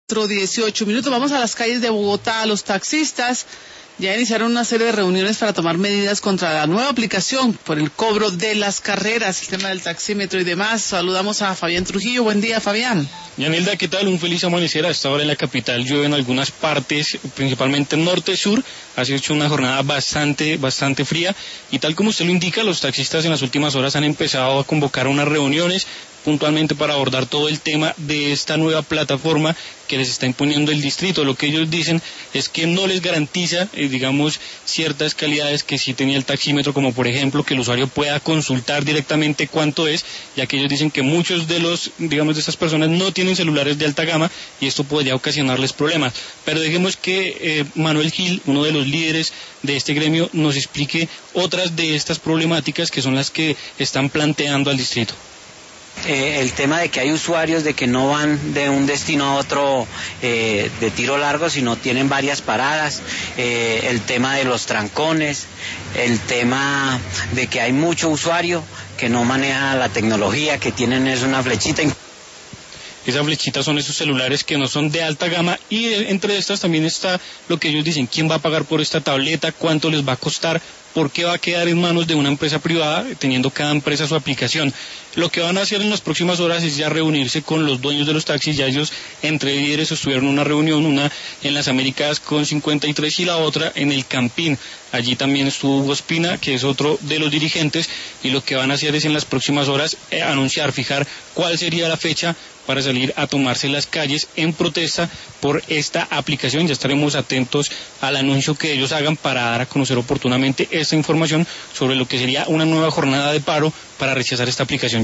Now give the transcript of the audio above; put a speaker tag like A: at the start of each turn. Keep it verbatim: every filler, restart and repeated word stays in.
A: dieciocho minutos. Vamos a las calles de Bogotá. Los taxistas ya iniciaron una serie de reuniones para tomar medidas contra la nueva aplicación por el cobro de las carreras, el tema del taxímetro y demás. Saludamos a Fabián Trujillo. Buen día, Fabián.
B: Yanilda, ¿qué tal? Un feliz amanecer. A esta hora en la capital llueve en algunas partes, principalmente norte-sur. Ha sido una jornada bastante, bastante fría. Y tal como usted lo indica, los taxistas en las últimas horas han empezado a convocar unas reuniones puntualmente para abordar todo el tema de esta nueva plataforma que les está imponiendo el distrito. Lo que ellos dicen es que no les garantiza, eh, digamos, ciertas calidades que sí tenía el taxímetro, como por ejemplo que el usuario pueda consultar directamente cuánto es, ya que ellos dicen que muchos de los, digamos, de estas personas no tienen celulares de alta gama y esto podría ocasionarles problemas. Pero dejemos que eh, Manuel Gil, uno de los líderes de este gremio, nos explique otras de estas problemáticas que son las que están planteando al distrito.
C: Eh, el tema de que hay usuarios de que no van de un destino a otro eh, de tiro largo, sino tienen varias paradas, eh, el tema de los trancones, el tema de que hay mucho usuario que no maneja la tecnología, que tienen es una flechita.
B: Esas flechitas son esos celulares que no son de alta gama y entre estas también está lo que ellos dicen, quién va a pagar por esta tableta, cuánto les va a costar, por qué va a quedar en manos de una empresa privada, teniendo cada empresa su aplicación. Lo que van a hacer en las próximas horas es ya reunirse con los dueños de los taxis. Ya ellos entre líderes estuvieron en una reunión, una en las Américas con cincuenta y tres y la otra en el Campín. Allí también estuvo Hugo Espina, que es otro de los dirigentes, y lo que van a hacer es en las próximas horas eh, anunciar, fijar cuál sería la fecha para salir a tomarse las calles en protesta por esta aplicación. Ya estaremos atentos al anuncio que ellos hagan para dar a conocer oportunamente esta información sobre lo que sería una nueva jornada de paro para rechazar esta aplicación.